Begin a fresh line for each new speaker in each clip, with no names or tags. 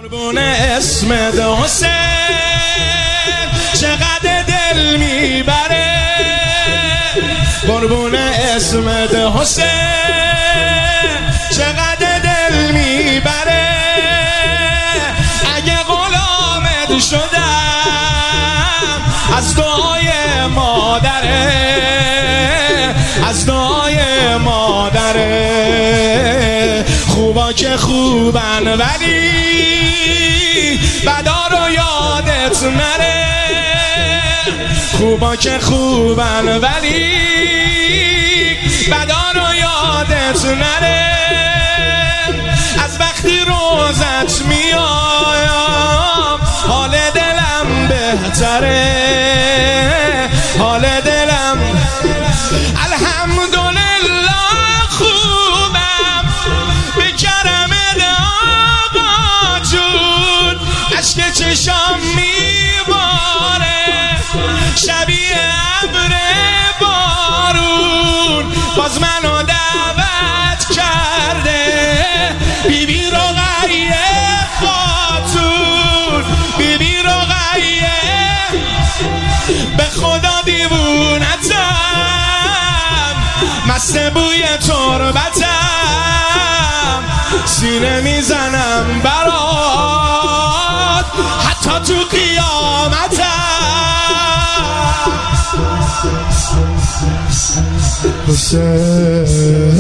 قربون اسمت حسین چقدر دل میبره، قربون اسمت حسین چقدر دل میبره. اگه غلامت شدم از دعای مادره، از دعای مادره. خوبا که خوبن ولی بدا رو یادت نره، خوبا که خوبن ولی بدا رو یادت نره. از وقتی روزت میام حال دلم بهتره، حال دلم الحمدلله خوبم به کرم آقا جون. اشک چشام میباره شبیه ابر بارون، باز منو دعوت کرده بیبی رقیه خاتون، بیبی رقیه. به خدا دیوونتم مست بوی تربتم، سینه میزنم برات حتی تو قیامتم. حسین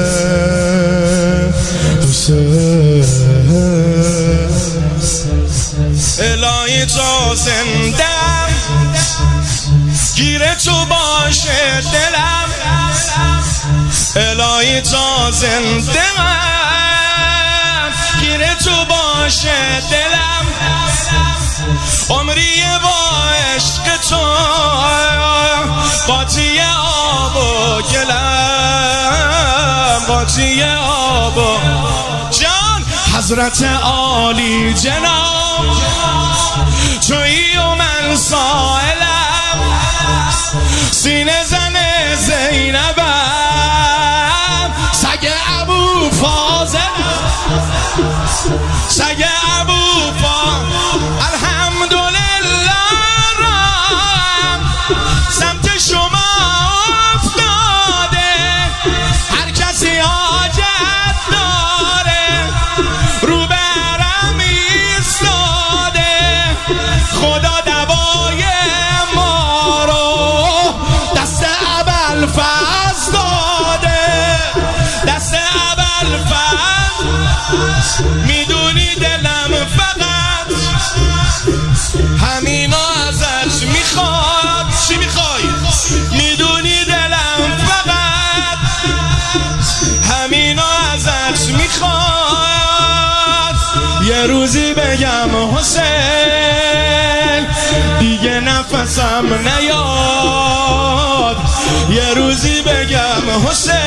حسین الهی تا زندم گیره تو باشه دلم، الهی تا زندم گیره تو باشه دلم. عمری با عشق تو قاطی آب و گلم، قاطی آب و جان. حضرت عالی جناب تویی و من سائلم، سینه زن زینبم سگ ابو فاضل، سگ ابو فاضل. الحمدلله رام سمت شما افتاده، هر کسی حاجت داره رو برم ایستاده. خدا دوای ما رو دست ابوالفضل داده، دست ابوالفضل. میدونی دلم فقط همینو ازش میخواد. چی میخوای؟ میدونی دلم فقط همینو ازش میخواد. یه روزی بگم حسین دیگه نفسم نیاد، یه روزی بگم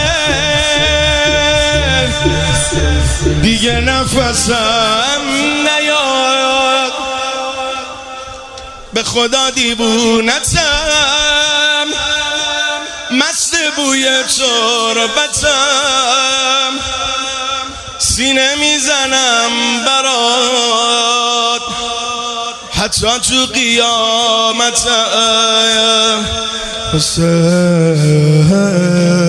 حسین دیگه نفسم نیاد. به خدا دیوونتم مست بوی تربتم، سینه میزنم برات حتی تو قیامتم. حسین